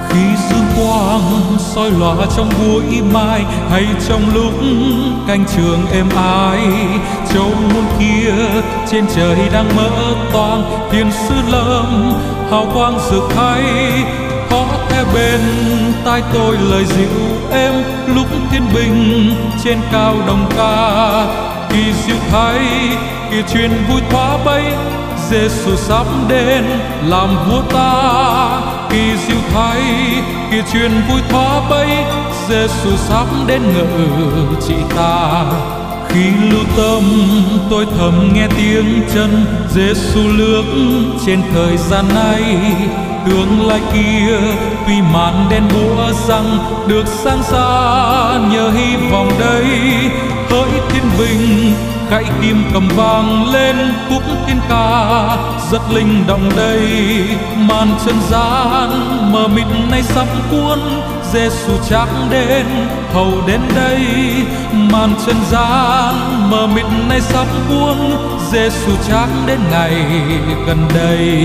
Khi dương quang soi lòa trong buổi mai, hay trong lúc cánh trường êm ái, châu muôn kia trên trời đang mở toang, thiên sứ lâm hào quang rực thay. Có theo bên tai tôi lời dịu êm, lúc thiên bình trên cao đồng ca. Kỳ diệu thay kỳ truyền vui thoa bay, Giêsu sắp đến làm vua ta. Kỳ diệu thay kỳ truyền vui thoa bay, Giêsu sắp đến ngự trị ta. Khi lưu tâm tôi thầm nghe tiếng chân Giêsu lướt trên thời gian này. Tương lai kia tuy màn đen búa răng, được sáng ra nhờ hy vọng đây. Hỡi thiên bình gãy kim cầm vang lên, khúc thiên ca rất linh động đây. Màn trần gian mờ mịt nay sắp cuốn, Giêsu chắc đến hầu đến đây. Màn trần gian mờ mịt nay sắp cuốn, Giêsu chắc đến ngày gần đây.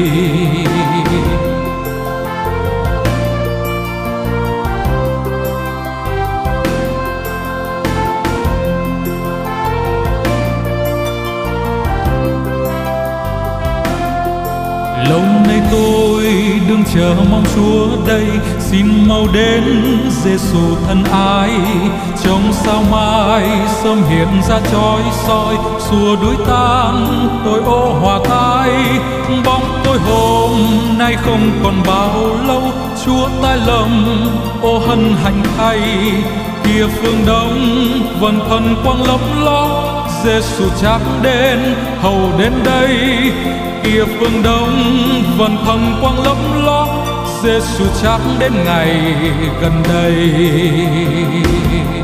Lâu nay tôi đương chờ mong Chúa đây, xin mau đến Giêsu thân ái. Trong sao mai sớm hiện ra chói soi, xua đuổi tan tôi ô hòa tai. Bóng tôi hôm nay không còn bao lâu, Chúa tái lâm ô hân hạnh thay. Kia phương đông vầng thần quang lấp ló, Giêsu chắc đến hầu đến đây. Kia phương đông vầng thần quang lấp ló, Giêsu chắc đến ngày gần đây.